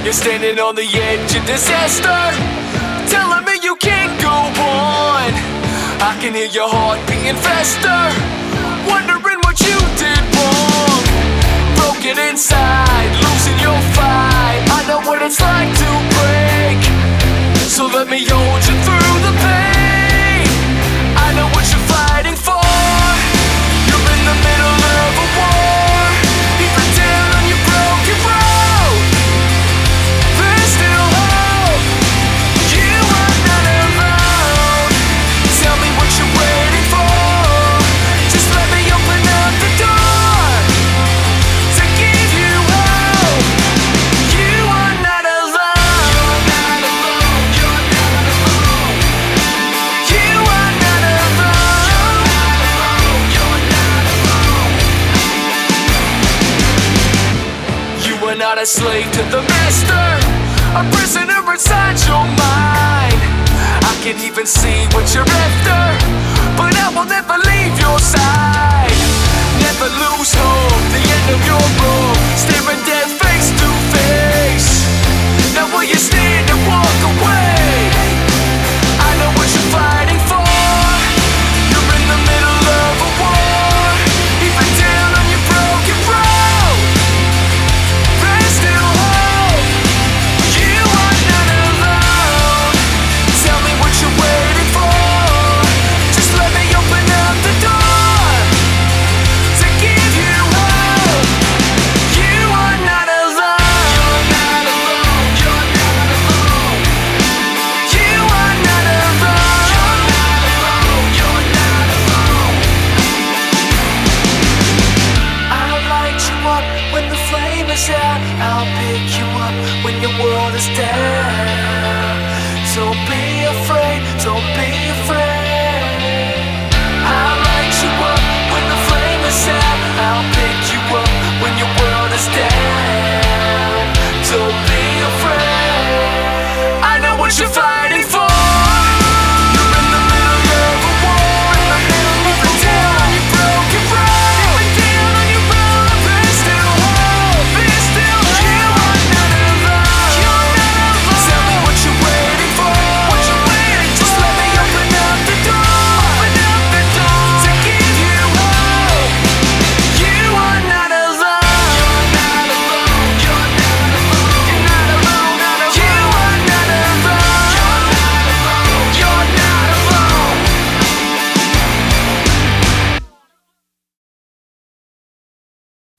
You're standing on the edge of disaster, telling me you can't go on. I can hear your heart beating faster, wondering what you did wrong. Broken inside, losing your fight. I know what it's like to break, so let me hold you through the pain. I know what you're fighting for. You're in the middle of a war, even down on your broken road. There's still hope. You are not alone. Tell me what you're waiting for. Just let me open up the door to give you hope. You are not alone. You're not alone. You are not alone. You're not alone. You are not a slave to the master, a prisoner inside your mind. I can even see what you're after, but I will never leave your side. Never lose hope, the end of your rope, staring death face to face. Now will you stand and walk away? I know what you're fighting for. You're in the middle of a war, even down on your broken road. There's still hope. You are not alone. Tell me what you're waiting for. Just let me open up the door to give you hope. You are not alone. You're not alone. You're not alone. You are not alone. You're not alone. I'll light you up when the flame is out. I'll pick you up when your world is down. Don't be afraid, don't be afraid. I'll light you up when the flame is out. I'll pick you up when your world is down. Don't be afraid. I know what you're fighting.